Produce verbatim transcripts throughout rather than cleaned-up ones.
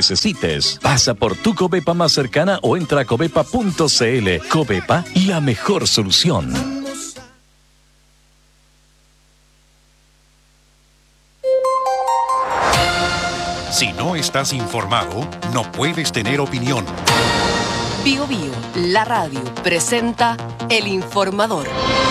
necesites. Pasa por tu Covepa más cercana o entra a covepa punto cl. Covepa, la mejor solución. Si no estás informado, no puedes tener opinión. Bio Bio, la radio, presenta El Informador.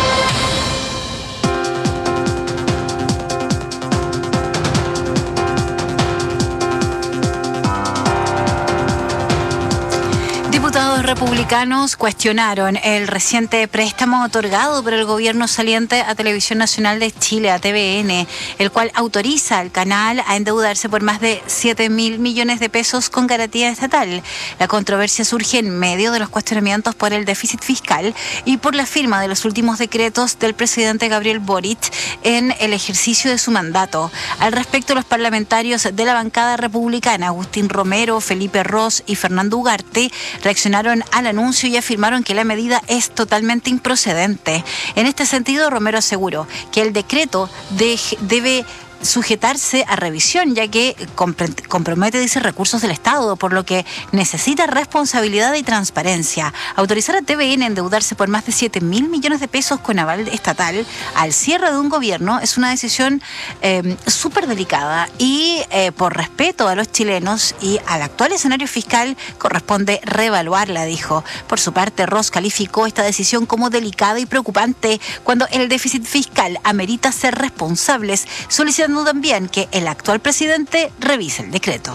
Diputados republicanos cuestionaron el reciente préstamo otorgado por el gobierno saliente a Televisión Nacional de Chile, a T V N, el cual autoriza al canal a endeudarse por más de siete mil millones de pesos con garantía estatal. La controversia surge en medio de los cuestionamientos por el déficit fiscal y por la firma de los últimos decretos del presidente Gabriel Boric en el ejercicio de su mandato. Al respecto, los parlamentarios de la bancada republicana, Agustín Romero, Felipe Ros y Fernando Ugarte, reaccionaron al anuncio y afirmaron que la medida es totalmente improcedente. En este sentido, Romero aseguró que el decreto de, debe sujetarse a revisión, ya que compromete, dice, recursos del Estado, por lo que necesita responsabilidad y transparencia. Autorizar a T V N a endeudarse por más de siete mil millones de pesos con aval estatal al cierre de un gobierno es una decisión eh, súper delicada y eh, por respeto a los chilenos y al actual escenario fiscal corresponde reevaluarla, dijo. Por su parte, Ross calificó esta decisión como delicada y preocupante cuando el déficit fiscal amerita ser responsables, solicitando también que el actual presidente revise el decreto.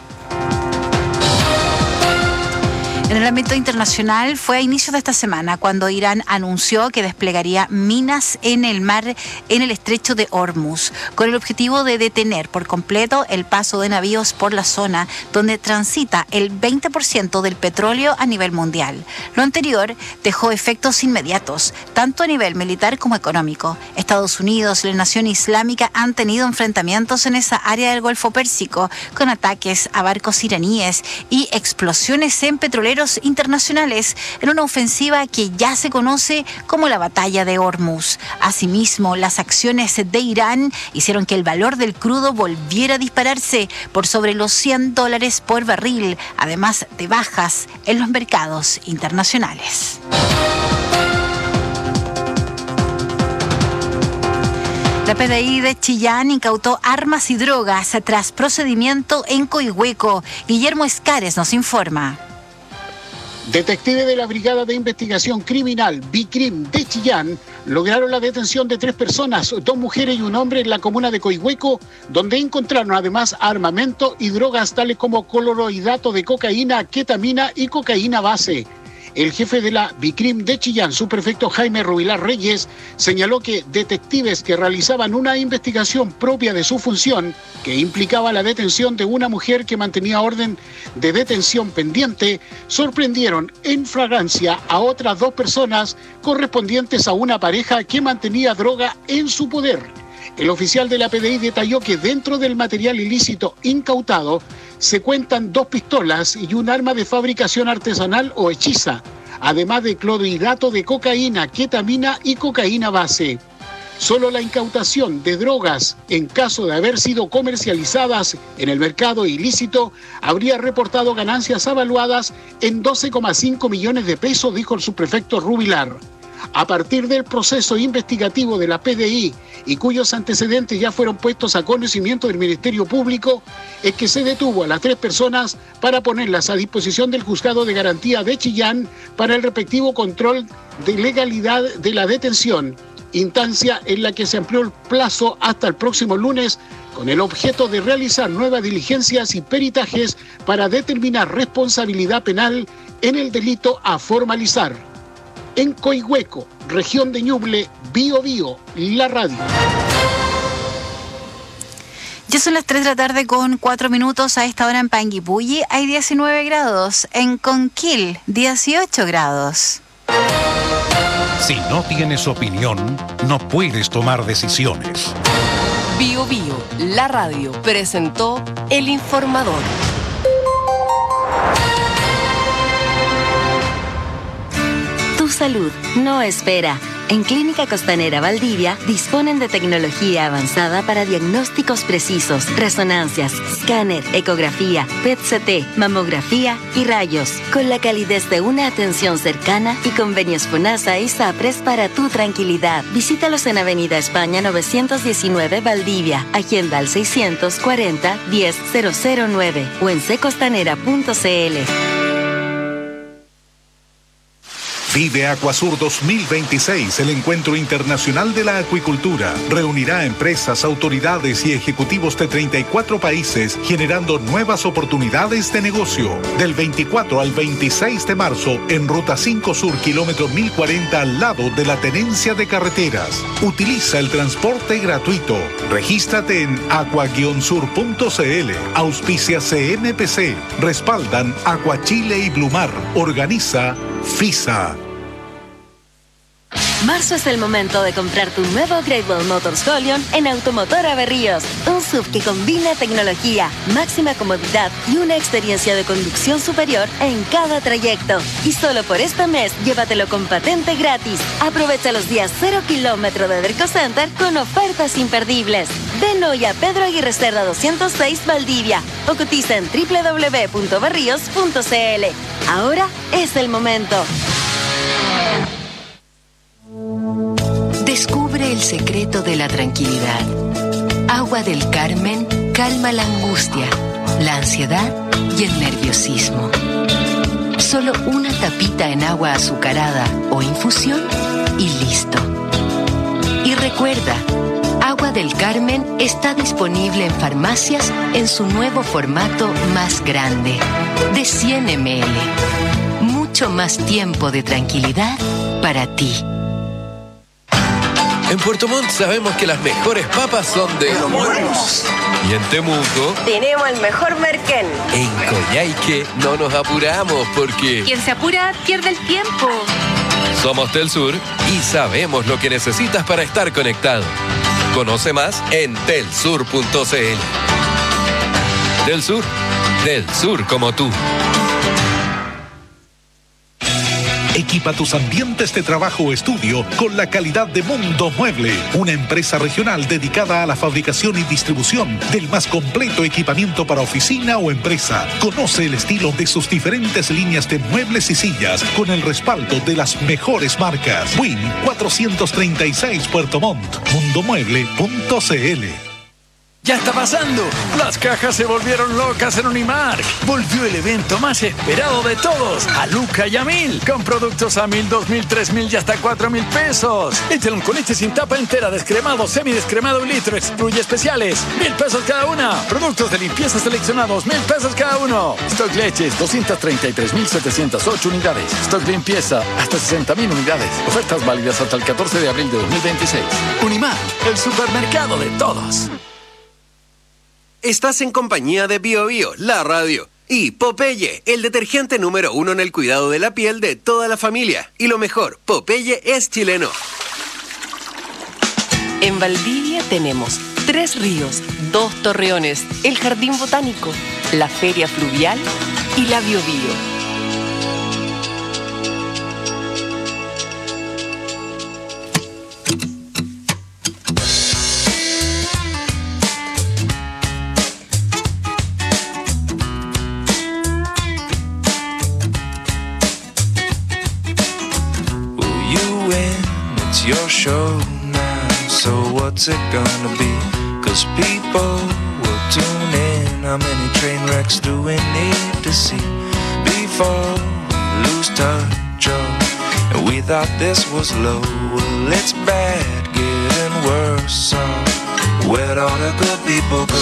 En el ámbito internacional, fue a inicios de esta semana cuando Irán anunció que desplegaría minas en el mar, en el estrecho de Hormuz, con el objetivo de detener por completo el paso de navíos por la zona donde transita el veinte por ciento del petróleo a nivel mundial. Lo anterior dejó efectos inmediatos, tanto a nivel militar como económico. Estados Unidos y la nación islámica han tenido enfrentamientos en esa área del Golfo Pérsico, con ataques a barcos iraníes y explosiones en petroleros internacionales en una ofensiva que ya se conoce como la Batalla de Hormuz. Asimismo, las acciones de Irán hicieron que el valor del crudo volviera a dispararse por sobre los cien dólares por barril, además de bajas en los mercados internacionales. La P D I de Chillán incautó armas y drogas tras procedimiento en Coihueco. Guillermo Escares nos informa. Detectives de la Brigada de Investigación Criminal, BICRIM, de Chillán, lograron la detención de tres personas, dos mujeres y un hombre, en la comuna de Coihueco, donde encontraron además armamento y drogas tales como clorhidrato de cocaína, ketamina y cocaína base. El jefe de la BICRIM de Chillán, subprefecto Jaime Rubilar Reyes, señaló que detectives que realizaban una investigación propia de su función, que implicaba la detención de una mujer que mantenía orden de detención pendiente, sorprendieron en flagrancia a otras dos personas correspondientes a una pareja que mantenía droga en su poder. El oficial de la P D I detalló que dentro del material ilícito incautado se cuentan dos pistolas y un arma de fabricación artesanal o hechiza, además de clorhidrato de cocaína, ketamina y cocaína base. Solo la incautación de drogas, en caso de haber sido comercializadas en el mercado ilícito, habría reportado ganancias avaluadas en doce coma cinco millones de pesos, dijo el subprefecto Rubilar. A partir del proceso investigativo de la P D I y cuyos antecedentes ya fueron puestos a conocimiento del Ministerio Público, es que se detuvo a las tres personas para ponerlas a disposición del Juzgado de Garantía de Chillán para el respectivo control de legalidad de la detención, instancia en la que se amplió el plazo hasta el próximo lunes con el objeto de realizar nuevas diligencias y peritajes para determinar responsabilidad penal en el delito a formalizar. En Coihueco, región de Ñuble, Bio Bio, la radio. Ya son las tres de la tarde con cuatro minutos. A esta hora en Panguipulli hay diecinueve grados. En Conquil, dieciocho grados. Si no tienes opinión, no puedes tomar decisiones. Bio Bio, la radio, presentó El Informador. Tu salud no espera. En Clínica Costanera Valdivia disponen de tecnología avanzada para diagnósticos precisos, resonancias, escáner, ecografía, P E T C T, mamografía y rayos, con la calidez de una atención cercana y convenios FONASA y SAPRES para tu tranquilidad. Visítalos en Avenida España novecientos diecinueve Valdivia, agenda al seiscientos cuarenta diez cero cero nueve o en secostanera punto c l. Vive Acuasur dos mil veintiséis, el encuentro internacional de la acuicultura. Reunirá empresas, autoridades y ejecutivos de treinta y cuatro países, generando nuevas oportunidades de negocio. Del veinticuatro al veintiséis de marzo, en Ruta cinco Sur, kilómetro mil cuarenta, al lado de la Tenencia de Carreteras. Utiliza el transporte gratuito. Regístrate en aqua guion sur punto c l. Auspicia C M P C. Respaldan Acuachile y Blumar. Organiza FISA. Marzo es el momento de comprar tu nuevo Great Wall Motors Holion en Automotora Berríos. Un S U V que combina tecnología, máxima comodidad y una experiencia de conducción superior en cada trayecto. Y solo por este mes, llévatelo con patente gratis. Aprovecha los días cero kilómetro de Derco Center con ofertas imperdibles. Ven hoy a Pedro Aguirre Cerda doscientos seis Valdivia o cotiza en doble u doble u doble u punto berríos punto c l. Ahora es el momento. Descubre el secreto de la tranquilidad. Agua del Carmen calma la angustia, la ansiedad y el nerviosismo. Solo una tapita en agua azucarada o infusión y listo. Y recuerda, Agua del Carmen está disponible en farmacias en su nuevo formato más grande, de cien mililitros. Mucho más tiempo de tranquilidad para ti. En Puerto Montt sabemos que las mejores papas son de Los Monos. Y en Temuco tenemos el mejor merquén. En Coyhaique no nos apuramos porque Quien se apura pierde el tiempo. somos Telsur y sabemos lo que necesitas para estar conectado. Conoce más en telsur punto c l. Telsur, del sur como tú. Equipa tus ambientes de trabajo o estudio con la calidad de Mundo Mueble, una empresa regional dedicada a la fabricación y distribución del más completo equipamiento para oficina o empresa. Conoce el estilo de sus diferentes líneas de muebles y sillas con el respaldo de las mejores marcas. Win cuatrocientos treinta y seis Puerto Montt, mundo mueble punto c l. Ya está pasando. Las cajas se volvieron locas en Unimark. Volvió el evento más esperado de todos, a Luca y a Mil, con productos a mil, dos mil, tres mil y hasta cuatro mil pesos. Échale con leche sin tapa entera, descremado, semidescremado un litro, excluye especiales, mil pesos cada una. Productos de limpieza seleccionados, mil pesos cada uno. Stock leches, doscientas treinta y tres mil setecientas ocho unidades. Stock limpieza, hasta sesenta mil unidades. Ofertas válidas hasta el catorce de abril de dos mil veintiséis. Unimark, el supermercado de todos. Estás en compañía de Bio Bio, la radio, y Popeye, el detergente número uno en el cuidado de la piel de toda la familia. Y lo mejor, Popeye es chileno. En Valdivia tenemos tres ríos, dos torreones, el jardín botánico, la feria fluvial y la Bio Bio. Your show now, so what's it gonna be? Cause people will tune in. How many train wrecks do we need to see before we lose touch? Oh, and we thought this was low. Well, it's bad, getting worse. So where'd all the good people go?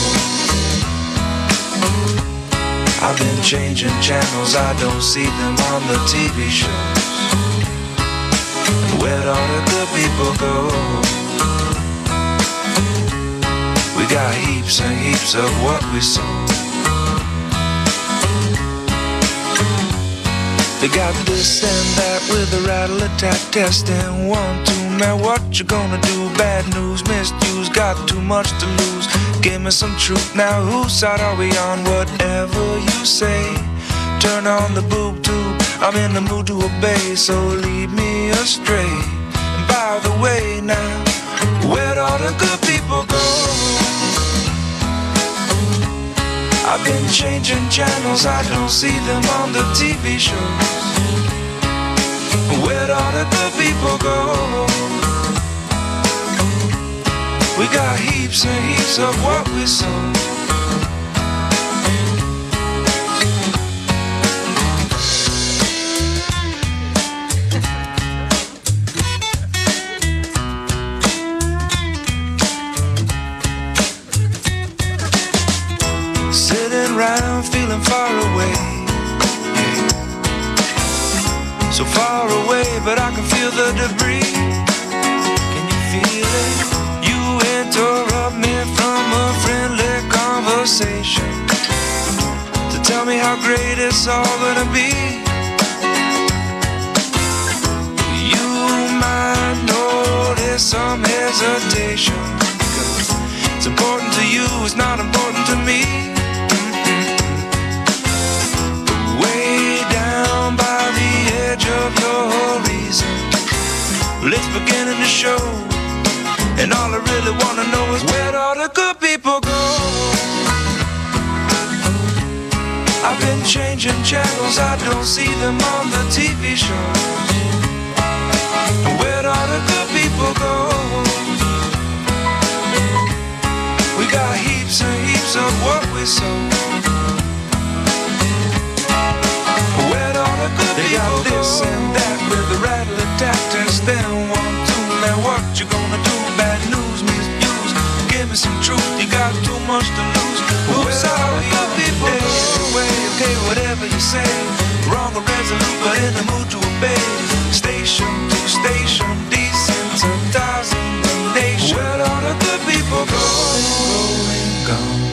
I've been changing channels, I don't see them on the T V shows. Where'd all the good people go? We got heaps and heaps of what we sow. They got this and that with a rattle attack testing. One, two, man, what you gonna do? Bad news, misuse, got too much to lose. Give me some truth now, whose side are we on? Whatever you say, turn on the boob tube. I'm in the mood to obey, so lead me astray. away now. Where'd all the good people go? I've been changing channels, I don't see them on the T V shows. Where'd all the good people go? We got heaps and heaps of what we sow. Sitting around feeling far away, yeah. So far away, but I can feel the debris. Can you feel it? You interrupt me from a friendly conversation to tell me how great it's all gonna be. You might notice some hesitation, 'cause it's important to you, it's not important to me. Way down by the edge of your reason, well, it's beginning to show. And all I really wanna know is where'd all the good people go? I've been changing channels, I don't see them on the T V shows. Where'd all the good people go? We got heaps and heaps of what we sow. Where'd all the good they people got this go? And that with the rattler tactics, then one, two, now what you gonna do? Bad news, misuse. Give me some truth, you got too much to lose. Who's all the good people? Anyway, okay, whatever you say. Wrong or resolute, but in the mood to obey. Station to station, desensitizing the nation. Where all the good people go? Gone.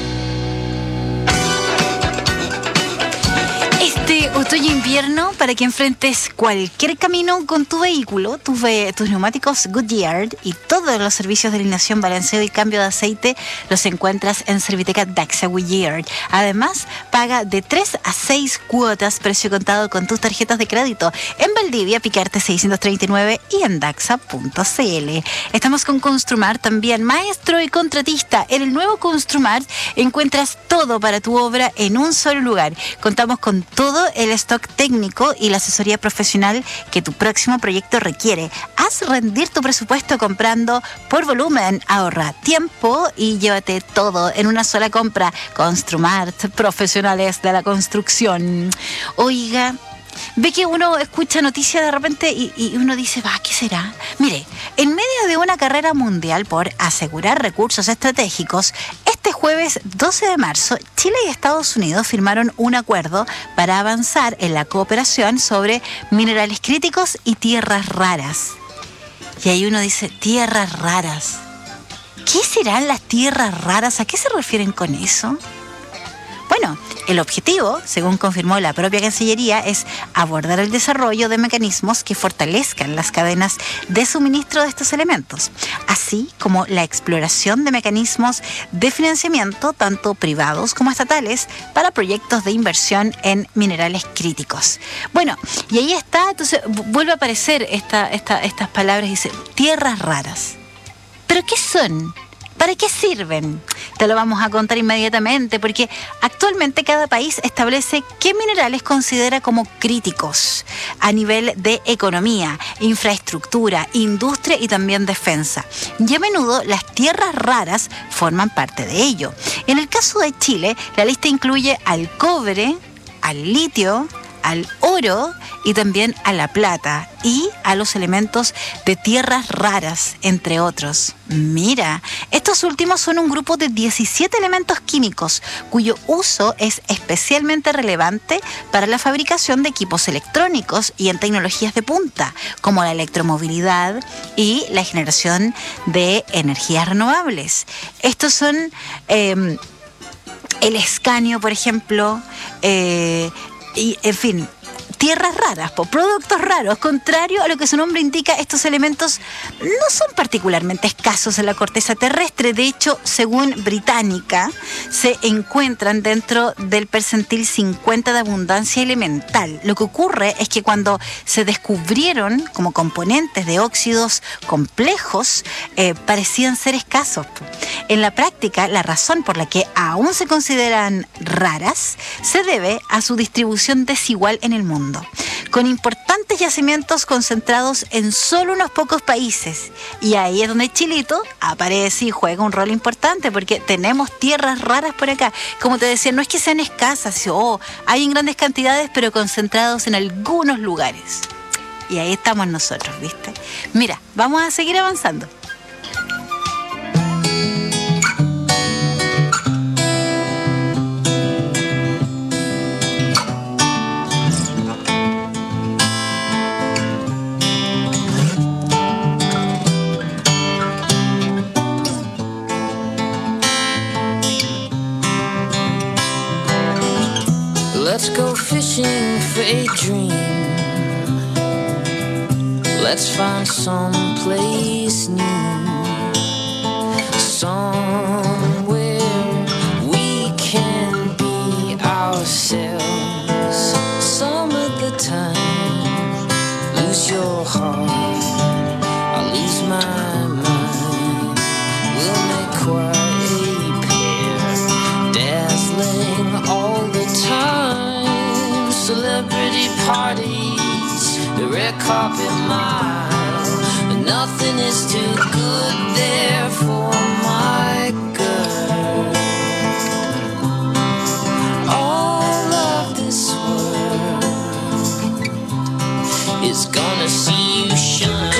Este otoño-invierno, para que enfrentes cualquier camino con tu vehículo, tus, ve- tus neumáticos Goodyear y todos los servicios de alineación, balanceo y cambio de aceite los encuentras en Serviteca Daxa Goodyear. Además, paga de tres a seis cuotas, precio contado con tus tarjetas de crédito en Valdivia, Picarte seiscientos treinta y nueve y en daxa punto c l. Estamos con Construmart también, maestro y contratista. En el nuevo Construmart encuentras todo para tu obra en un solo lugar. Contamos con todo el stock técnico y la asesoría profesional que tu próximo proyecto requiere. Haz rendir tu presupuesto comprando por volumen, ahorra tiempo y llévate todo en una sola compra. Construmart, profesionales de la construcción. Oiga, ve que uno escucha noticias de repente y, y uno dice, va, ¿qué será? Mire, en medio de una carrera mundial por asegurar recursos estratégicos, este jueves doce de marzo, Chile y Estados Unidos firmaron un acuerdo para avanzar en la cooperación sobre minerales críticos y tierras raras. Y ahí uno dice, tierras raras. ¿Qué serán las tierras raras? ¿A qué se refieren con eso? Bueno, el objetivo, según confirmó la propia Cancillería, es abordar el desarrollo de mecanismos que fortalezcan las cadenas de suministro de estos elementos, así como la exploración de mecanismos de financiamiento, tanto privados como estatales, para proyectos de inversión en minerales críticos. Bueno, y ahí está, entonces vuelve a aparecer esta, esta, estas palabras, dice, tierras raras. ¿Pero qué son? ¿Para qué sirven? Te lo vamos a contar inmediatamente, porque actualmente cada país establece qué minerales considera como críticos a nivel de economía, infraestructura, industria y también defensa. Y a menudo las tierras raras forman parte de ello. En el caso de Chile, la lista incluye al cobre, al litio, al oro y también a la plata y a los elementos de tierras raras, entre otros. Mira, estos últimos son un grupo de diecisiete elementos químicos cuyo uso es especialmente relevante para la fabricación de equipos electrónicos y en tecnologías de punta, como la electromovilidad y la generación de energías renovables. Estos son eh, el escanio, por ejemplo, eh, y, en fin, tierras raras, por productos raros. Contrario a lo que su nombre indica, estos elementos no son particularmente escasos en la corteza terrestre. De hecho, según Británica, se encuentran dentro del percentil cincuenta de abundancia elemental. Lo que ocurre es que cuando se descubrieron como componentes de óxidos complejos, eh, parecían ser escasos. En la práctica, la razón por la que aún se consideran raras se debe a su distribución desigual en el mundo, con importantes yacimientos concentrados en solo unos pocos países. Y ahí es donde Chilito aparece y juega un rol importante, porque tenemos tierras raras por acá. Como te decía, no es que sean escasas, oh, hay en grandes cantidades, pero concentrados en algunos lugares. Y ahí estamos nosotros, ¿viste? Mira, vamos a seguir avanzando. Let's go fishing for a dream. Let's find some place new, somewhere we can be ourselves. Some of the time, lose your heart, I'll lose my mind. We'll make quite a pair, dazzling all the time. Celebrity parties, the red carpet mile. Nothing is too good there for my girl. All of this world is gonna see you shine.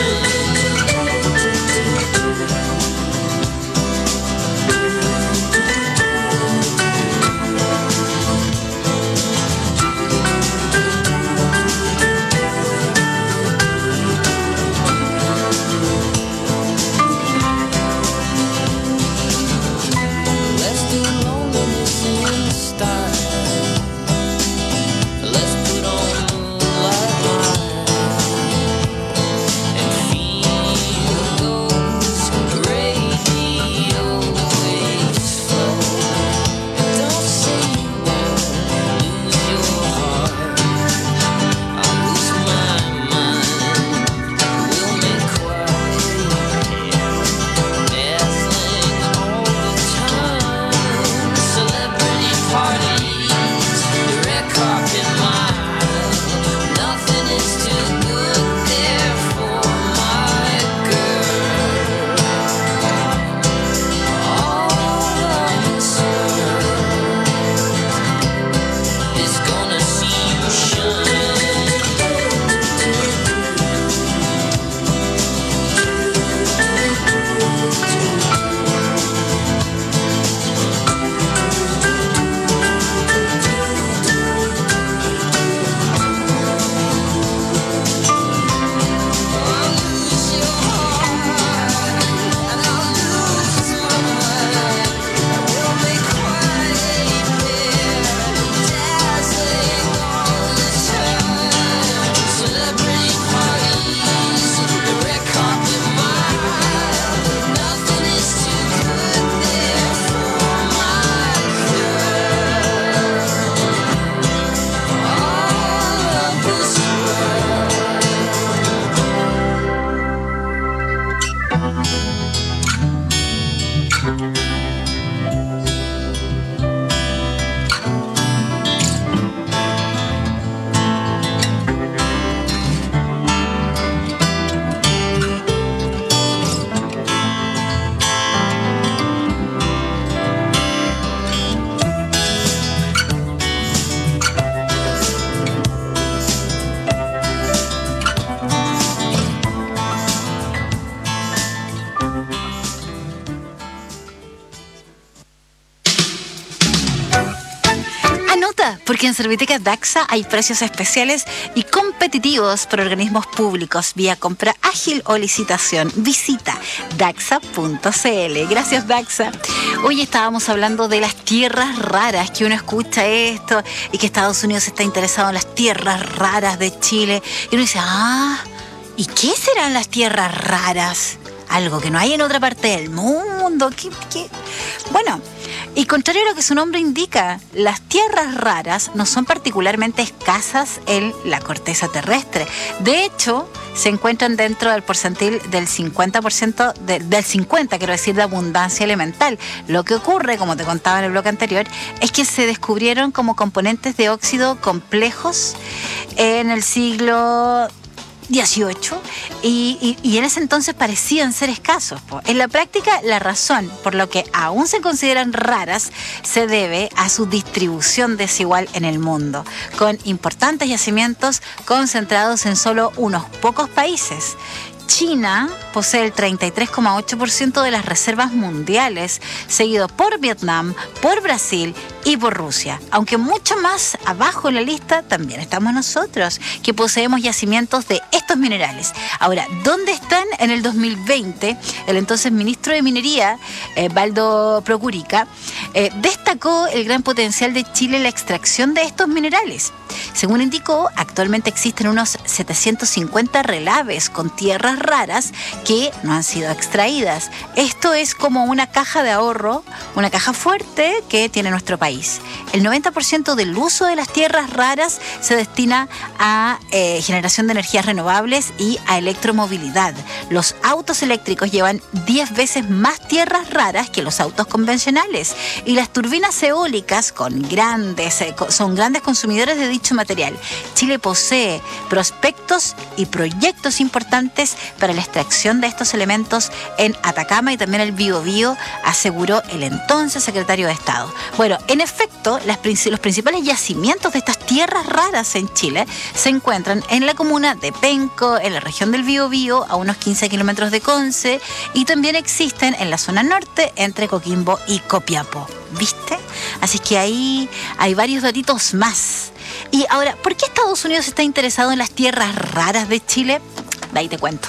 Alerta, porque en Serviteca Daxa hay precios especiales y competitivos por organismos públicos vía compra ágil o licitación. Visita daxa punto c l. Gracias, Daxa. Hoy estábamos hablando de las tierras raras, que uno escucha esto y que Estados Unidos está interesado en las tierras raras de Chile. Y uno dice, ah, ¿y qué serán las tierras raras? Algo que no hay en otra parte del mundo. ¿Qué, qué? Bueno, y contrario a lo que su nombre indica, las tierras raras no son particularmente escasas en la corteza terrestre. De hecho, se encuentran dentro del porcentil del cincuenta por ciento, de, del cincuenta, quiero decir, de abundancia elemental. Lo que ocurre, como te contaba en el bloque anterior, es que se descubrieron como componentes de óxido complejos en el siglo dieciocho y, y, y en ese entonces parecían ser escasos. Po. En la práctica, la razón por lo que aún se consideran raras se debe a su distribución desigual en el mundo, con importantes yacimientos concentrados en solo unos pocos países. China posee el treinta y tres coma ocho por ciento de las reservas mundiales, seguido por Vietnam, por Brasil y por Rusia. Aunque mucho más abajo en la lista también estamos nosotros, que poseemos yacimientos de estos minerales. Ahora, ¿dónde están? En el dos mil veinte, el entonces ministro de Minería, eh, Baldo Procurica, eh, destacó el gran potencial de Chile en la extracción de estos minerales. Según indicó, actualmente existen unos setecientos cincuenta relaves con tierras raras que no han sido extraídas. Esto es como una caja de ahorro, una caja fuerte que tiene nuestro país. El noventa por ciento del uso de las tierras raras se destina a eh, generación de energías renovables y a electromovilidad. Los autos eléctricos llevan diez veces más tierras raras que los autos convencionales, y las turbinas eólicas con grandes, eh, son grandes consumidores de dicho material. Chile posee prospectos y proyectos importantes para la extracción de estos elementos en Atacama y también el Biobío, aseguró el entonces secretario de Estado. Bueno, en efecto, las, los principales yacimientos de estas tierras raras en Chile se encuentran en la comuna de Penco, en la región del Biobío, a unos quince kilómetros de Conce, y también existen en la zona norte entre Coquimbo y Copiapó. ¿Viste? Así que ahí hay varios datitos más. Y ahora, ¿por qué Estados Unidos está interesado en las tierras raras de Chile? De ahí te cuento.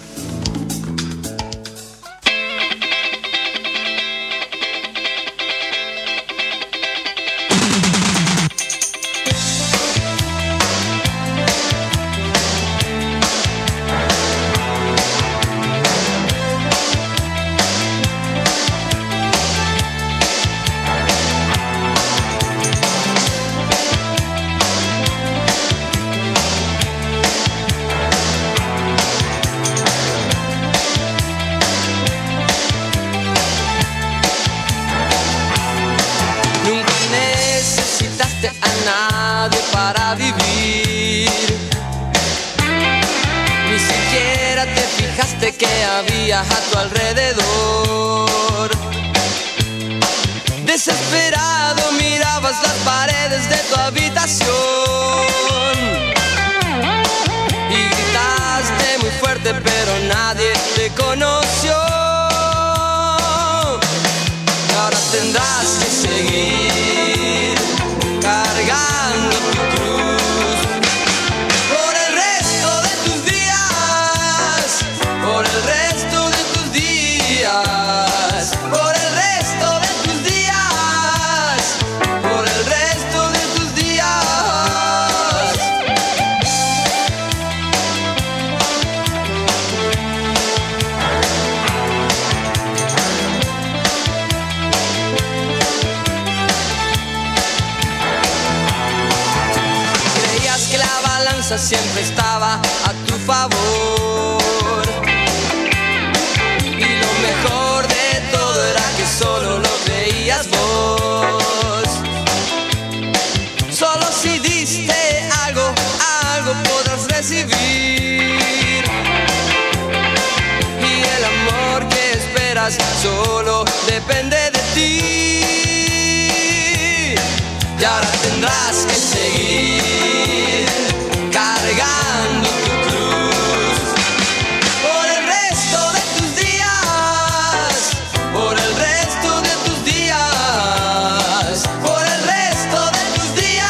Para vivir, ni siquiera te fijaste que había a tu alrededor. Desesperado mirabas las paredes de tu habitación y gritaste muy fuerte, pero nadie te conoció. Y ahora tendrás que seguir cargando tu cruz por el resto de tus días, por el resto de tus días, por el resto de tus días, por el resto de tus días. Siempre estaba a tu favor, y lo mejor de todo era que solo lo creías vos. Solo si diste algo, algo podrás recibir, y el amor que esperas solo depende de ti. Y ahora tendrás que seguir cargando tu cruz por el resto de tus días, por el resto de tus días, por el resto de tus días.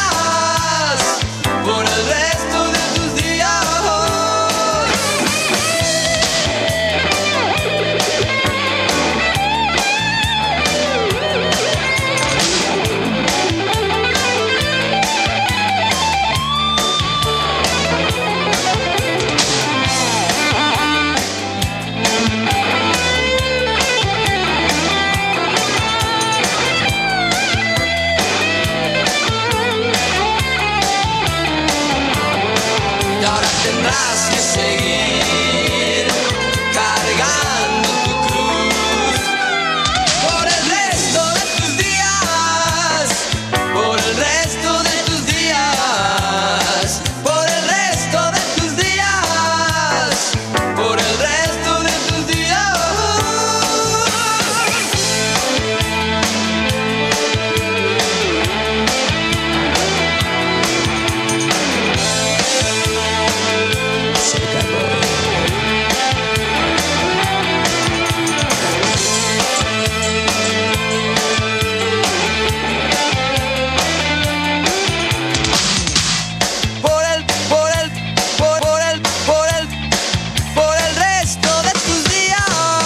tendrás que seguir cargando tu cruz por el resto de tus días, por el resto de tus días, por el resto de tus días, por el resto de tus días. Por el, por el, por, por el, por el, por el resto de tus días.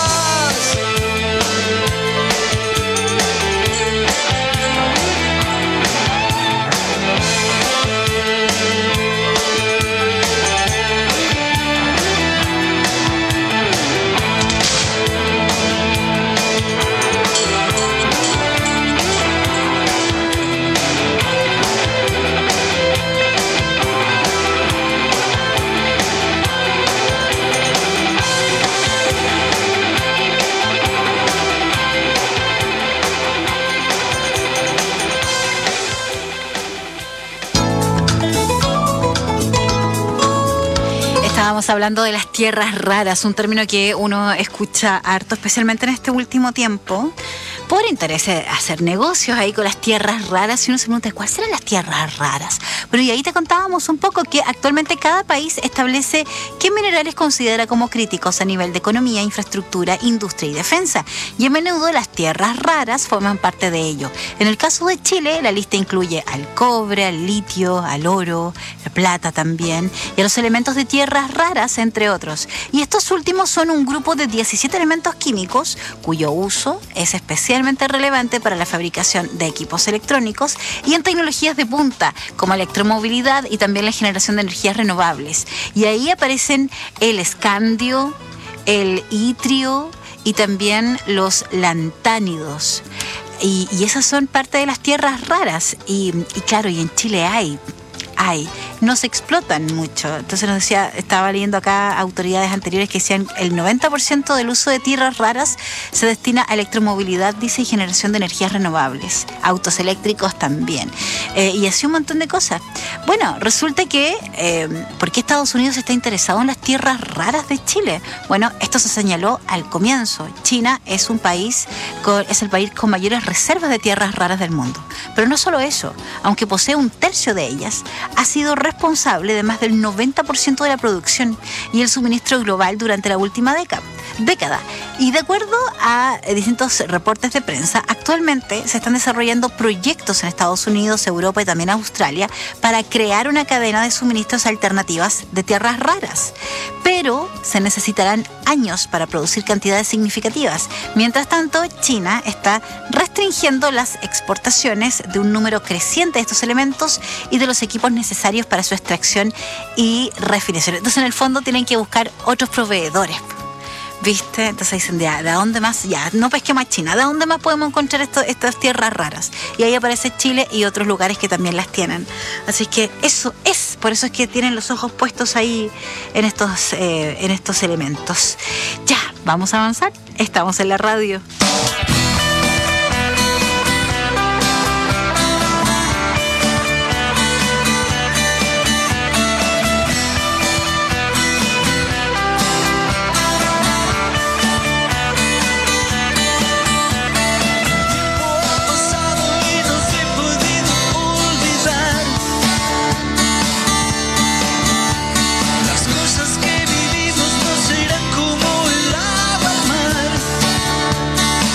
Estábamos hablando de las tierras raras, un término que uno escucha harto, especialmente en este último tiempo, por interés de hacer negocios ahí con las tierras raras. Y uno se pregunta, ¿cuáles serán las tierras raras? Pero y ahí te contábamos un poco que actualmente cada país establece qué minerales considera como críticos a nivel de economía, infraestructura, industria y defensa. Y a menudo las tierras raras forman parte de ello. En el caso de Chile, la lista incluye al cobre, al litio, al oro, la plata también, y a los elementos de tierras raras, entre otros. Y estos últimos son un grupo de diecisiete elementos químicos cuyo uso es especialmente relevante para la fabricación de equipos electrónicos y en tecnologías de punta, como electromovilidad y también la generación de energías renovables. Y ahí aparecen el escandio, el itrio y también los lantánidos. Y, y esas son parte de las tierras raras. Y, y claro, y en Chile hay... hay, no se explotan mucho. Entonces nos decía, estaba leyendo acá autoridades anteriores que decían el noventa por ciento del uso de tierras raras se destina a electromovilidad, dice, y generación de energías renovables, autos eléctricos también, eh, y así un montón de cosas. Bueno, resulta que eh, ¿por qué Estados Unidos está interesado en las tierras raras de Chile? Bueno, esto se señaló al comienzo. China es un país con, es el país con mayores reservas de tierras raras del mundo. Pero no solo eso, aunque posee un tercio de ellas, ha sido responsable de más del noventa por ciento de la producción y el suministro global durante la última década. década. Y de acuerdo a distintos reportes de prensa, actualmente se están desarrollando proyectos en Estados Unidos, Europa y también Australia para crear una cadena de suministros alternativas de tierras raras. Pero se necesitarán años para producir cantidades significativas. Mientras tanto, China está restringiendo las exportaciones de un número creciente de estos elementos y de los equipos necesarios para su extracción y refinación. Entonces, en el fondo, tienen que buscar otros proveedores. ¿Viste? Entonces dicen, ¿de, ¿de dónde más? Ya, no pesquemos a China. ¿De dónde más podemos encontrar esto, estas tierras raras? Y ahí aparece Chile y otros lugares que también las tienen. Así que eso es, por eso es que tienen los ojos puestos ahí en estos, eh, en estos elementos. Ya, vamos a avanzar. Estamos en la radio. Las cosas que vivimos no serán como el agua al mar.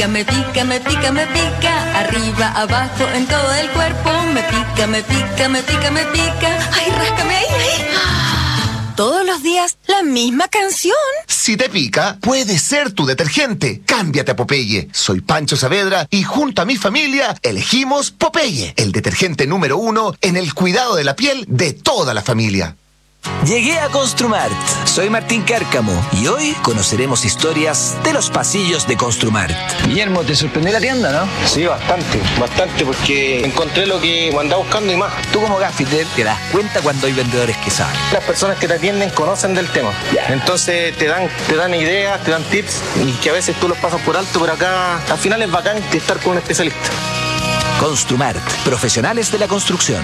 pica, me pica, me pica, me pica. Arriba, abajo, en todo el cuerpo. Me pica, me pica, me pica, me pica. Ay, ráscame ahí, ahí. Todos los días, la misma canción. Si te pica, puede ser tu detergente. Cámbiate a Popeye. Soy Pancho Saavedra y junto a mi familia elegimos Popeye, el detergente número uno en el cuidado de la piel de toda la familia. Llegué a Construmart. Soy Martín Cárcamo y hoy conoceremos historias de los pasillos de Construmart. Guillermo, ¿te sorprendió la tienda, no? Sí, bastante, bastante, porque encontré lo que andaba buscando y más. Tú como gaffiter te das cuenta cuando hay vendedores que saben. Las personas que te atienden conocen del tema. Entonces te dan, te dan ideas, te dan tips y que a veces tú los pasas por alto, pero acá al final es bacán estar con un especialista. Construmart, profesionales de la construcción.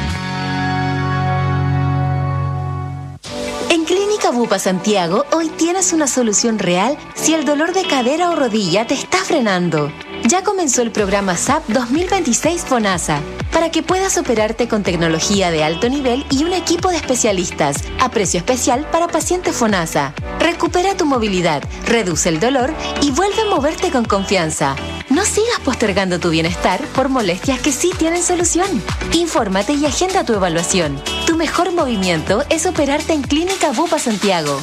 En Clínica Bupa Santiago, hoy tienes una solución real si el dolor de cadera o rodilla te está frenando. Ya comenzó el programa S A P dos mil veintiséis FONASA, para que puedas operarte con tecnología de alto nivel y un equipo de especialistas, a precio especial para pacientes FONASA. Recupera tu movilidad, reduce el dolor y vuelve a moverte con confianza. No sigas postergando tu bienestar por molestias que sí tienen solución. Infórmate y agenda tu evaluación. Tu mejor movimiento es operarte en Clínica Bupa Santiago.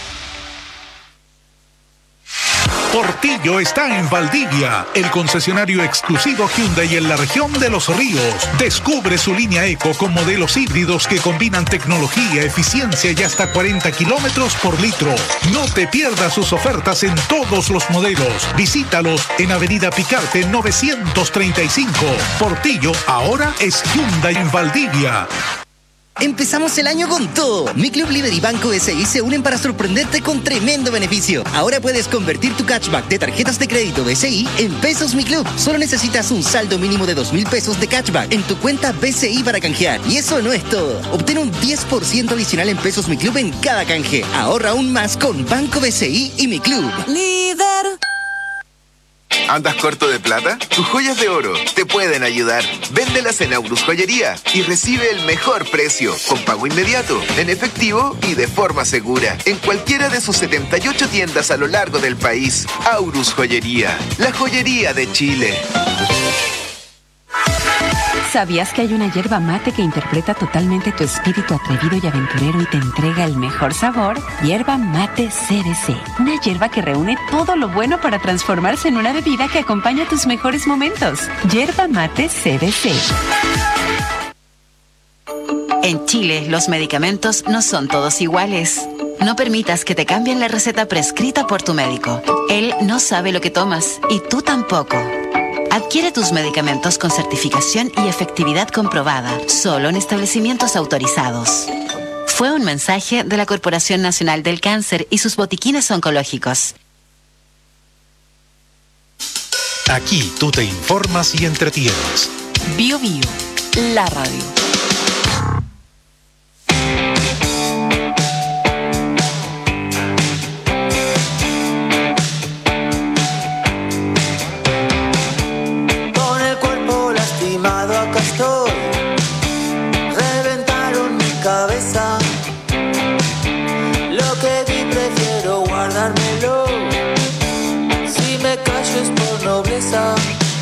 Portillo está en Valdivia, el concesionario exclusivo Hyundai en la región de Los Ríos. Descubre su línea Eco con modelos híbridos que combinan tecnología, eficiencia y hasta cuarenta kilómetros por litro. No te pierdas sus ofertas en todos los modelos. Visítalos en Avenida Picarte novecientos treinta y cinco. Portillo ahora es Hyundai en Valdivia. Empezamos el año con todo. Mi Club Líder y Banco B C I se unen para sorprenderte con tremendo beneficio. Ahora puedes convertir tu cashback de tarjetas de crédito B C I en pesos Mi Club. Solo necesitas un saldo mínimo de dos mil pesos de cashback en tu cuenta B C I para canjear. Y eso no es todo. Obtén un diez por ciento adicional en pesos Mi Club en cada canje. Ahorra aún más con Banco B C I y Mi Club. Líder. ¿Andas corto de plata? Tus joyas de oro te pueden ayudar. Véndelas en Aurus Joyería y recibe el mejor precio, con pago inmediato, en efectivo y de forma segura, en cualquiera de sus setenta y ocho tiendas a lo largo del país. Aurus Joyería, la joyería de Chile. ¿Sabías que hay una yerba mate que interpreta totalmente tu espíritu atrevido y aventurero y te entrega el mejor sabor? Yerba mate C B C. Una yerba que reúne todo lo bueno para transformarse en una bebida que acompaña tus mejores momentos. Yerba mate C B C. En Chile, los medicamentos no son todos iguales. No permitas que te cambien la receta prescrita por tu médico. Él no sabe lo que tomas y tú tampoco. Adquiere tus medicamentos con certificación y efectividad comprobada, solo en establecimientos autorizados. Fue un mensaje de la Corporación Nacional del Cáncer y sus botiquines oncológicos. Aquí tú te informas y entretienes. Bio Bio, la radio. Reventaron mi cabeza. Lo que di prefiero guardármelo. Si me callo es por nobleza.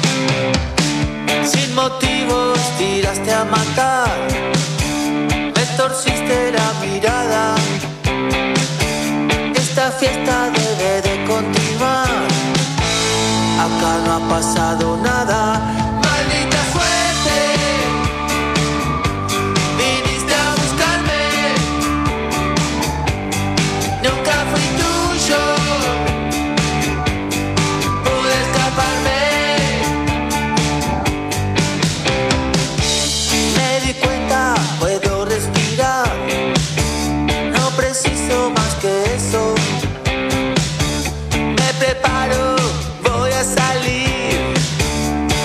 Sin motivos tiraste a matar. Me torciste la mirada. Esta fiesta debe de continuar. Acá no ha pasado nada. Maldita suerte. Viniste a buscarme. Nunca fui tuyo. Pude escaparme. Me di cuenta, puedo respirar. No preciso más que eso. Me preparo, voy a salir.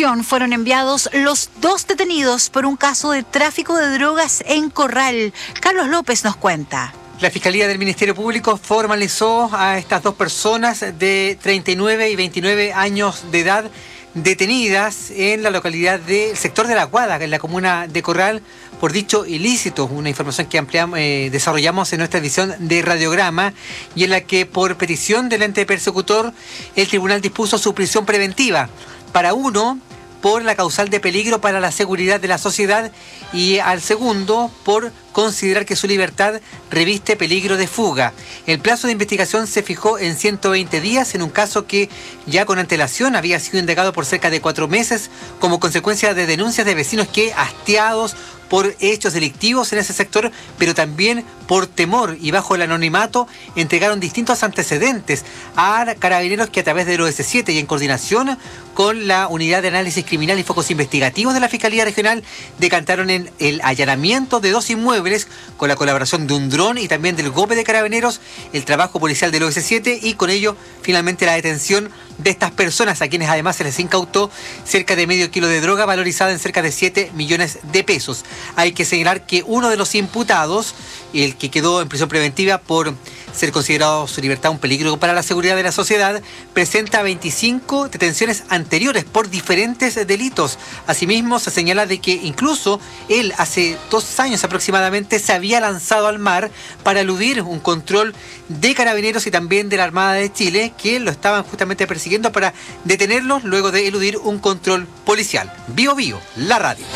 prisión fueron enviados los dos detenidos por un caso de tráfico de drogas en Corral. Carlos López nos cuenta. La Fiscalía del Ministerio Público formalizó a estas dos personas de treinta y nueve y veintinueve años de edad detenidas en la localidad del sector de La Guada, en la comuna de Corral, por dicho ilícito. Una información que ampliamos, eh, desarrollamos en nuestra edición de Radiograma y en la que, por petición del ente persecutor, el tribunal dispuso su prisión preventiva para uno por la causal de peligro para la seguridad de la sociedad y al segundo por considerar que su libertad reviste peligro de fuga. El plazo de investigación se fijó en ciento veinte días en un caso que ya con antelación había sido indagado por cerca de cuatro meses como consecuencia de denuncias de vecinos que, hastiados por hechos delictivos en ese sector, pero también por temor y bajo el anonimato, entregaron distintos antecedentes a carabineros que, a través del O S siete y en coordinación con la Unidad de Análisis Criminal y Focos Investigativos de la Fiscalía Regional, decantaron en el allanamiento de dos inmuebles con la colaboración de un dron y también del GOPE de Carabineros, el trabajo policial del O S siete y con ello finalmente la detención de estas personas, a quienes además se les incautó cerca de medio kilo de droga valorizada en cerca de siete millones de pesos. Hay que señalar que uno de los imputados, el que quedó en prisión preventiva por ser considerado su libertad un peligro para la seguridad de la sociedad, presenta veinticinco detenciones anteriores por diferentes delitos. Asimismo, se señala de que incluso él hace dos años aproximadamente se había lanzado al mar para eludir un control de Carabineros y también de la Armada de Chile, que lo estaban justamente persiguiendo para detenerlos luego de eludir un control policial. Bio Bio, la radio.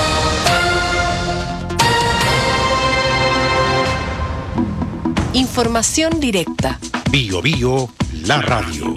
Información directa. Bio Bio, la radio.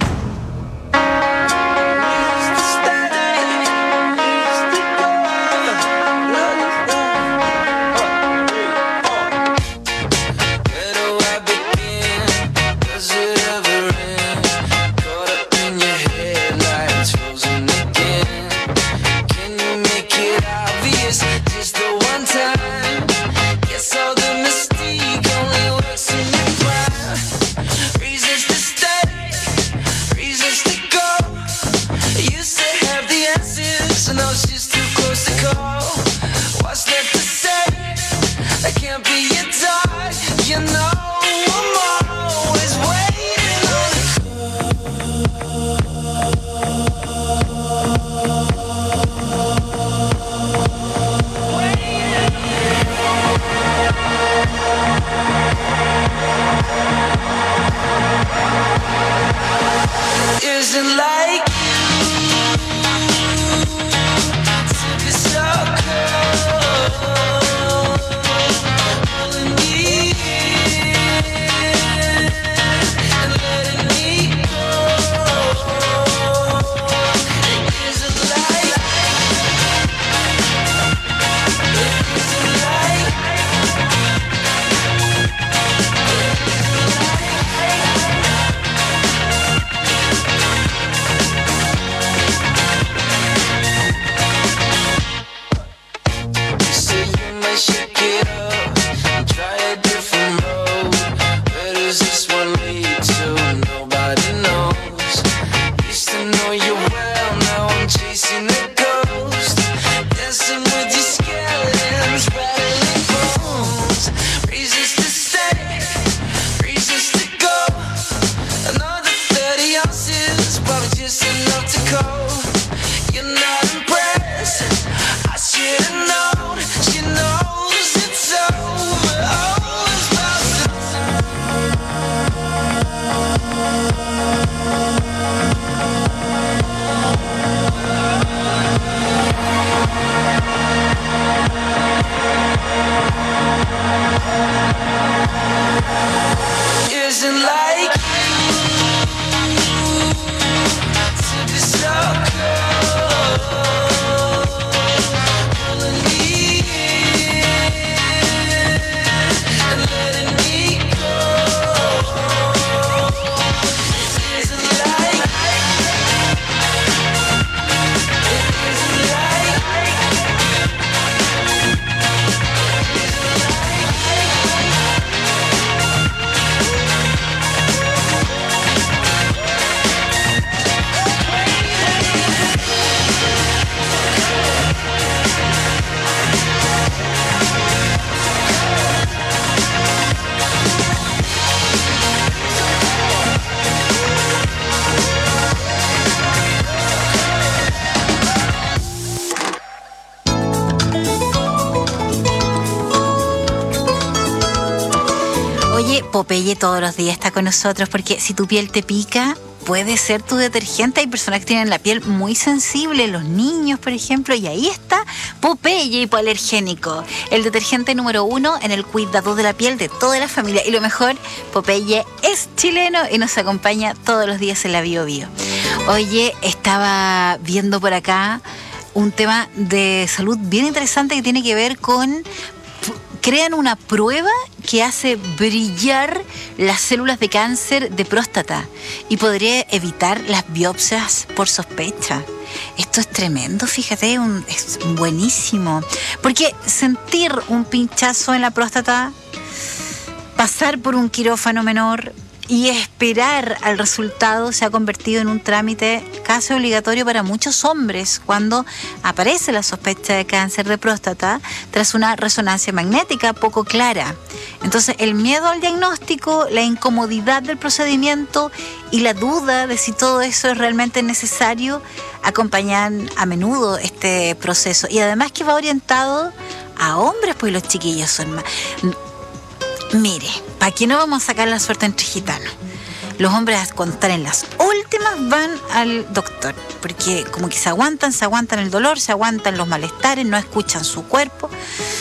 Oye, Popeye todos los días está con nosotros porque si tu piel te pica, puede ser tu detergente. Hay personas que tienen la piel muy sensible, los niños, por ejemplo, y ahí está Popeye hipoalergénico, el detergente número uno en el cuidado de la piel de toda la familia. Y lo mejor, Popeye es chileno y nos acompaña todos los días en la Bio Bio. Oye, estaba viendo por acá un tema de salud bien interesante que tiene que ver con... Crean una prueba que hace brillar las células de cáncer de próstata y podría evitar las biopsias por sospecha. Esto es tremendo, fíjate, un, es buenísimo. Porque sentir un pinchazo en la próstata, pasar por un quirófano menor y esperar al resultado se ha convertido en un trámite casi obligatorio para muchos hombres cuando aparece la sospecha de cáncer de próstata tras una resonancia magnética poco clara. Entonces, el miedo al diagnóstico, la incomodidad del procedimiento y la duda de si todo eso es realmente necesario acompañan a menudo este proceso. Y además que va orientado a hombres, pues los chiquillos son más... Mire, ¿para qué no vamos a sacar la suerte entre gitanos? Los hombres cuando están en las últimas van al doctor, porque como que se aguantan, se aguantan el dolor, se aguantan los malestares, no escuchan su cuerpo.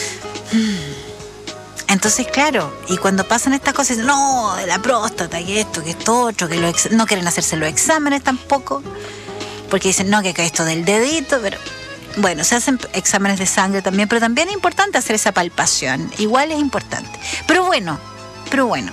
Entonces, claro, y cuando pasan estas cosas, no, de la próstata, que esto, que esto otro, que lo ex- no quieren hacerse los exámenes tampoco, porque dicen, no, que esto del dedito, pero... Bueno, se hacen exámenes de sangre también, pero también es importante hacer esa palpación. Igual es importante. Pero bueno, pero bueno.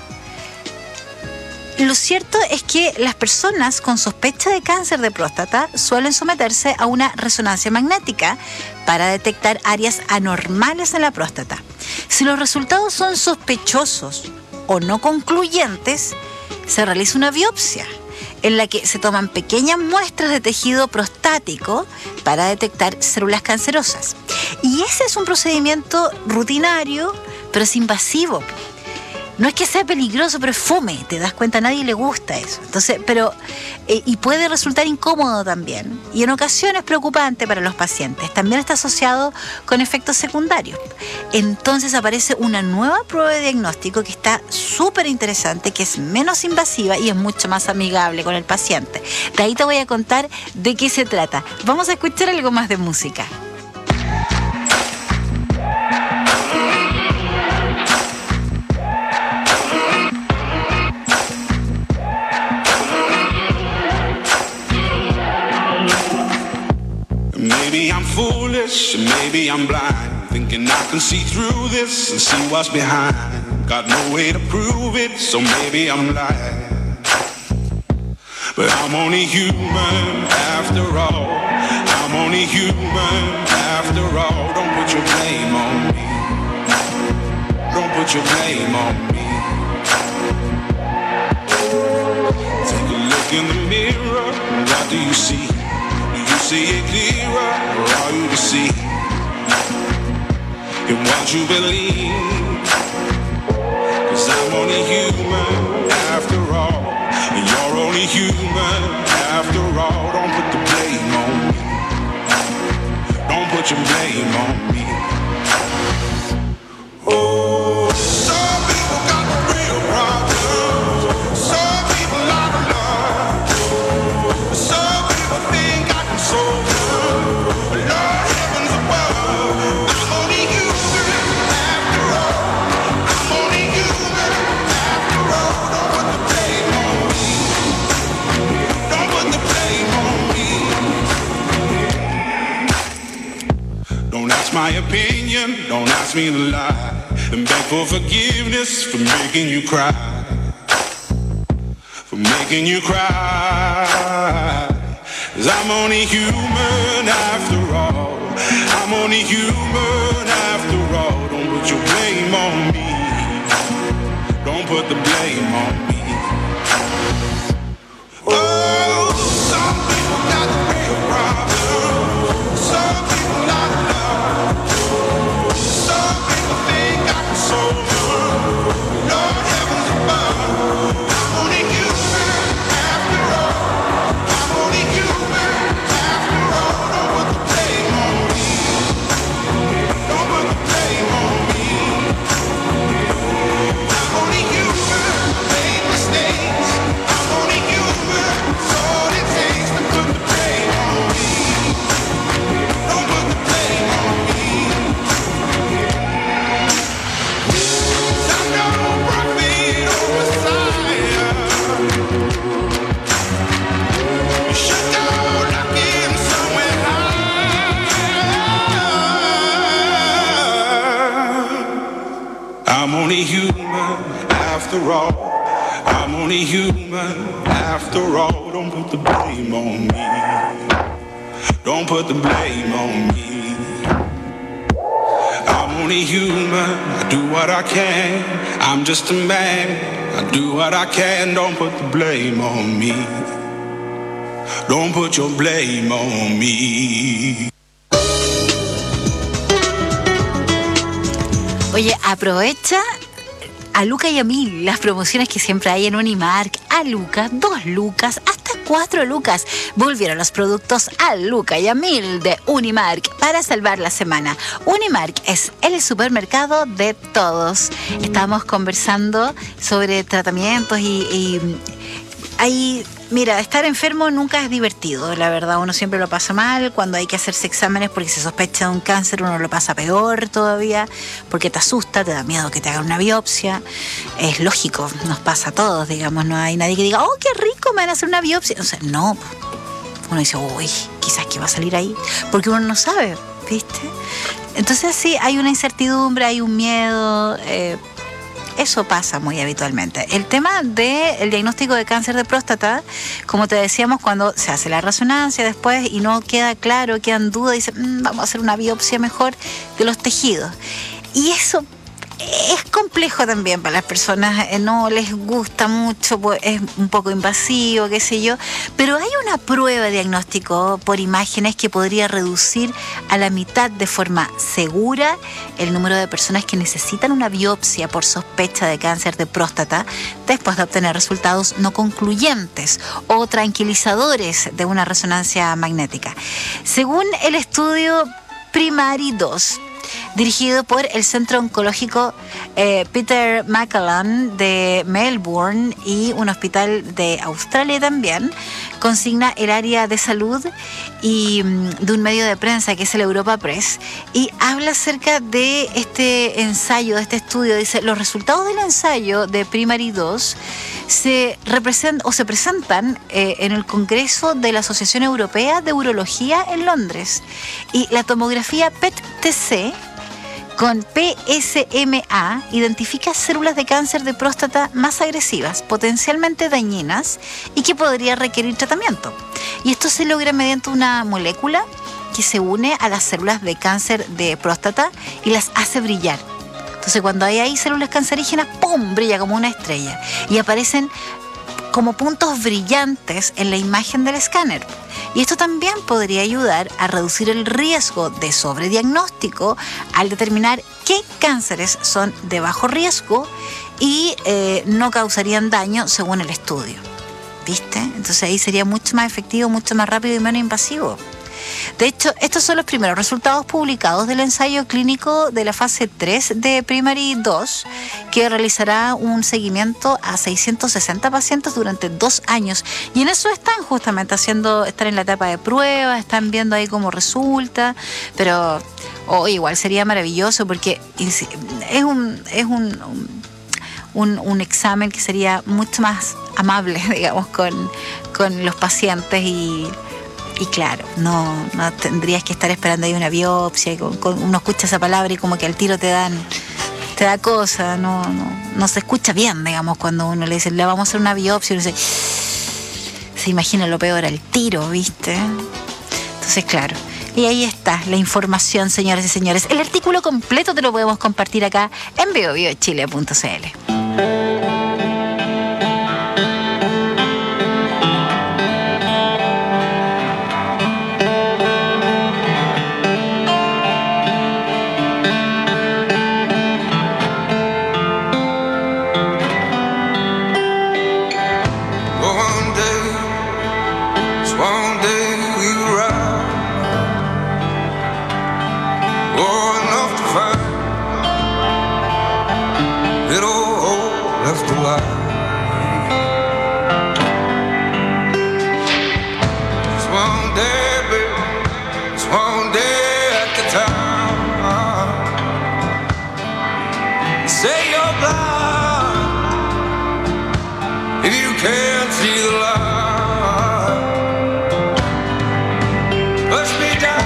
Lo cierto es que las personas con sospecha de cáncer de próstata suelen someterse a una resonancia magnética para detectar áreas anormales en la próstata. Si los resultados son sospechosos o no concluyentes, se realiza una biopsia en la que se toman pequeñas muestras de tejido prostático para detectar células cancerosas. Y ese es un procedimiento rutinario, pero es invasivo. No es que sea peligroso, pero es fome, te das cuenta, a nadie le gusta eso. Entonces, pero, eh, y puede resultar incómodo también, y en ocasiones preocupante para los pacientes. También está asociado con efectos secundarios. Entonces aparece una nueva prueba de diagnóstico que está súper interesante, que es menos invasiva y es mucho más amigable con el paciente. De ahí te voy a contar de qué se trata. Vamos a escuchar algo más de música. Maybe I'm foolish, maybe I'm blind, thinking I can see through this and see what's behind. Got no way to prove it, so maybe I'm lying. But I'm only human after all. I'm only human after all. Don't put your blame on me. Don't put your blame on me. Take a look in the mirror, what do you see? See it clearer, or are you deceived in what you believe? Cause I'm only human after all, and you're only human after all. Don't put the blame on me. Don't put your blame on me. Oh, some people got the real problems. Some people out of love. Some people think I can solve them. But Lord heavens above, I'm only human after all. I'm only human after all. Don't put the blame on me. Don't put the blame on me. Don't ask my opinion, don't ask me to lie, and beg for forgiveness for making you cry, for making you cry. Cause I'm only human after all. I'm only human after all. Don't put your blame on me. Don't put the blame on me. Oh, some people got the real problem. Some people not love. Some people think I can solve them. Lord heavens above, I'm only human after all. I'm only human after all. Don't put the blame on me. Don't put the blame on me. I'm only human. I'm only human after all. I'm only human after all. Don't put the blame on me. Don't put the blame on me. I'm only human. I do what I can. I'm just a man. I do what I can. Don't put the blame on me. Don't put your blame on me. Oye, aprovecha a Luca y a Mil las promociones que siempre hay en Unimark. A Luca, dos lucas, hasta cuatro lucas. Volvieron los productos a Luca y a Mil de Unimark para salvar la semana. Unimark es el supermercado de todos. Estábamos conversando sobre tratamientos y... y hay... Mira, estar enfermo nunca es divertido, la verdad. Uno siempre lo pasa mal. Cuando hay que hacerse exámenes porque se sospecha de un cáncer, uno lo pasa peor todavía, porque te asusta, te da miedo que te hagan una biopsia. Es lógico, nos pasa a todos, digamos. No hay nadie que diga, oh, qué rico, me van a hacer una biopsia. O sea, no. Uno dice, uy, quizás que va a salir ahí, porque uno no sabe, ¿viste? Entonces sí, hay una incertidumbre, hay un miedo... Eh, Eso pasa muy habitualmente. El tema del diagnóstico de cáncer de próstata, como te decíamos, cuando se hace la resonancia después y no queda claro, quedan dudas, dicen, mmm, vamos a hacer una biopsia mejor de los tejidos. Y eso es complejo también para las personas, eh, no les gusta mucho, pues es un poco invasivo, qué sé yo, pero hay una prueba de diagnóstico por imágenes que podría reducir a la mitad de forma segura el número de personas que necesitan una biopsia por sospecha de cáncer de próstata después de obtener resultados no concluyentes o tranquilizadores de una resonancia magnética. Según el estudio Primary dos, dirigido por el Centro Oncológico eh, Peter MacCallum de Melbourne y un hospital de Australia también, consigna el área de salud y um, de un medio de prensa que es el Europa Press, y habla acerca de este ensayo, de este estudio. Dice, los resultados del ensayo de Primary dos se representan o se presentan eh, en el Congreso de la Asociación Europea de Urología en Londres, y la tomografía P E T T C con P S M A identifica células de cáncer de próstata más agresivas, potencialmente dañinas y que podría requerir tratamiento. Y esto se logra mediante una molécula que se une a las células de cáncer de próstata y las hace brillar. Entonces, cuando hay ahí células cancerígenas, ¡pum!, brilla como una estrella y aparecen como puntos brillantes en la imagen del escáner. Y esto también podría ayudar a reducir el riesgo de sobrediagnóstico al determinar qué cánceres son de bajo riesgo y eh, no causarían daño según el estudio. ¿Viste? Entonces ahí sería mucho más efectivo, mucho más rápido y menos invasivo. De hecho, estos son los primeros resultados publicados del ensayo clínico de la fase tres de Primary dos, que realizará un seguimiento a seiscientos sesenta pacientes durante dos años. Y en eso están justamente haciendo, están en la etapa de prueba, están viendo ahí cómo resulta, pero oh, igual sería maravilloso porque es un, es un, un, un examen que sería mucho más amable, digamos, con, con los pacientes y... Y claro, no, no tendrías que estar esperando ahí una biopsia, y con, con, uno escucha esa palabra y como que al tiro te dan, te da cosa, no, no, no se escucha bien, digamos, cuando uno le dice, le vamos a hacer una biopsia, y uno dice, se imagina lo peor al tiro, ¿viste? Entonces, claro, y ahí está la información, señoras y señores. El artículo completo te lo podemos compartir acá en bio bio chile punto c l.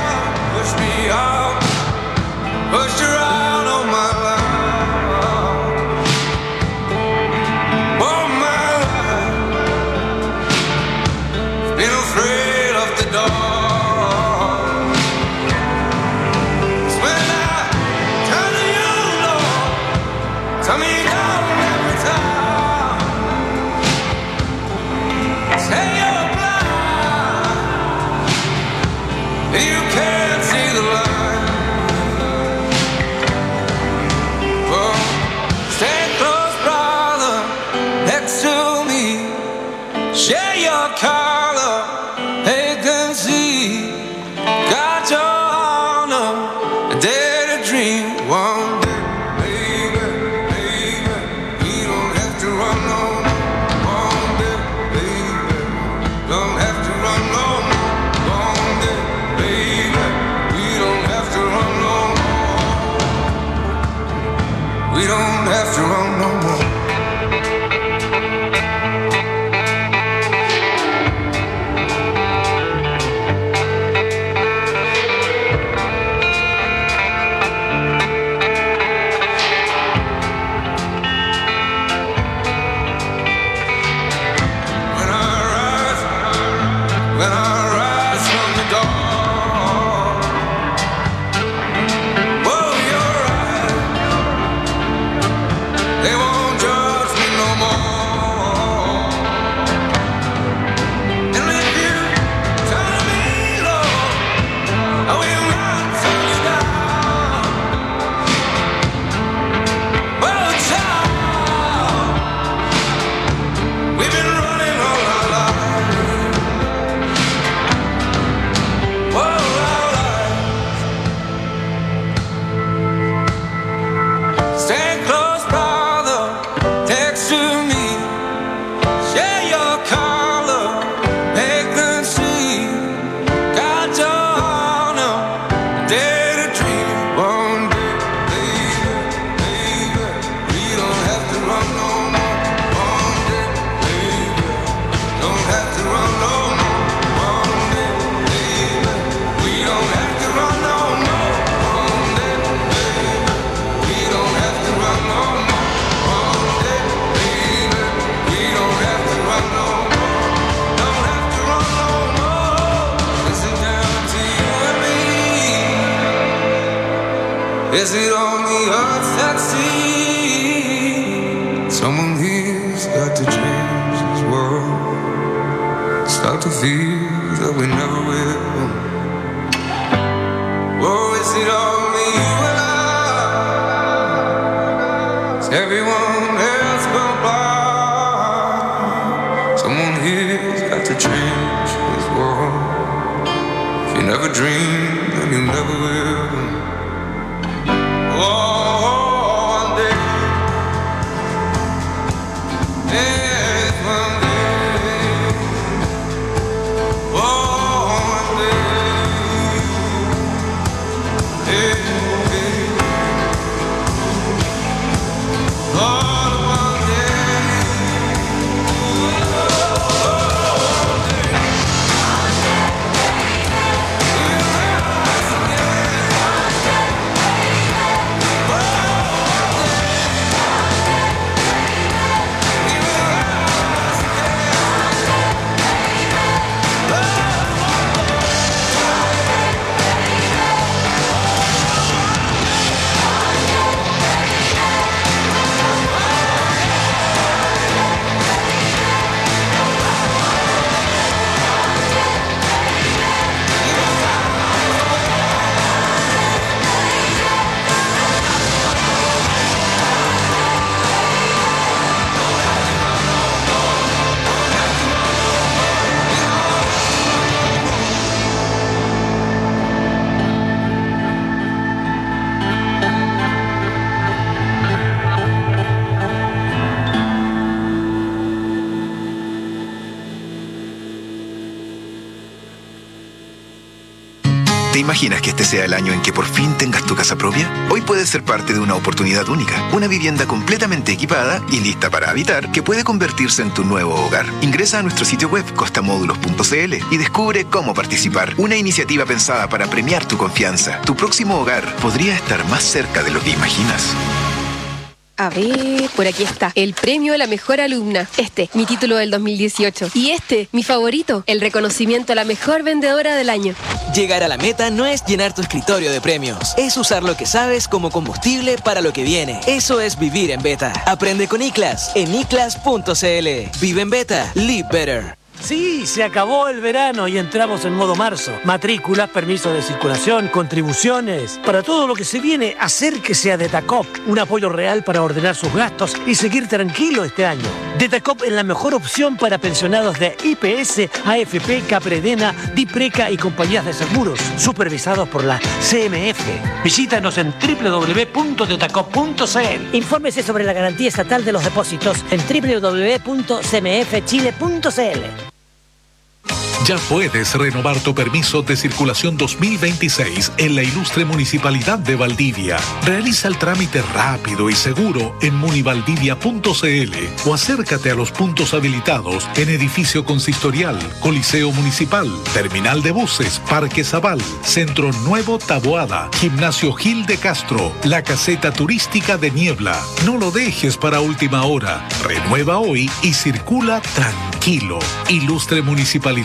Pushed her out on my line. coming down every time. Say you're blind, you can't see the light. Well, stay close, brother, next to me. Share your color, they can see. Got your honor, a day to dream. One day, baby, baby, we don't have to run no more. One day, baby, don't have to run no more. One day, baby, we don't have to run no more. We don't have to run no more. When I rise from the dawn, oh, you're right. They won't judge me no more. And if you turn me low, I will not turn you down. Oh, child, we've been running all our lives. Stay close, brother, next to me. Share your color, make them see. Got your honor, day to dream. One day, baby, baby, we don't have to run no more. One day, baby, don't have to run no more. One day, baby, we don't have to run no more. One day, baby, we don't have to run no more. One day, baby, we don't have to run no more. Don't have to run no more. Is it down to you and me? Is it only us that see? Someone here's got to change this world. Start to feel that we never will. Oh, is it only you and I? Is everyone else gone blind? Someone here's got to change this world. If you never dream, then you never will. Oh, one day, yes, one day. Oh, one day, yeah, yeah. Oh, one day, ¿Te imaginas que este sea el año en que por fin tengas tu casa propia? Hoy puedes ser parte de una oportunidad única, una vivienda completamente equipada y lista para habitar que puede convertirse en tu nuevo hogar. Ingresa a nuestro sitio web costamódulos punto c l y descubre cómo participar. Una iniciativa pensada para premiar tu confianza. Tu próximo hogar podría estar más cerca de lo que imaginas. A ver, por aquí está. El premio a la mejor alumna. Este, mi título del dos mil dieciocho. Y este, mi favorito, el reconocimiento a la mejor vendedora del año. Llegar a la meta no es llenar tu escritorio de premios. Es usar lo que sabes como combustible para lo que viene. Eso es vivir en beta. Aprende con ICLAS en iclas punto cl. Vive en beta. Live better. Sí, se acabó el verano y entramos en modo marzo. Matrículas, permisos de circulación, contribuciones. Para todo lo que se viene, acérquese a Detacop. Un apoyo real para ordenar sus gastos y seguir tranquilo este año. Detacop es la mejor opción para pensionados de I P S, A F P, Capredena, Dipreca y compañías de seguros, supervisados por la C M F. Visítanos en doble u doble u doble u punto detacop punto c l. Infórmese sobre la garantía estatal de los depósitos en doble u doble u doble u punto c m f chile punto c l. Ya puedes renovar tu permiso de circulación dos mil veintiséis en la ilustre Municipalidad de Valdivia. Realiza el trámite rápido y seguro en munivaldivia punto c l o acércate a los puntos habilitados en Edificio Consistorial, Coliseo Municipal, Terminal de Buses, Parque Zabal, Centro Nuevo Taboada, Gimnasio Gil de Castro, la Caseta Turística de Niebla. No lo dejes para última hora. Renueva hoy y circula tranquilo. Ilustre Municipalidad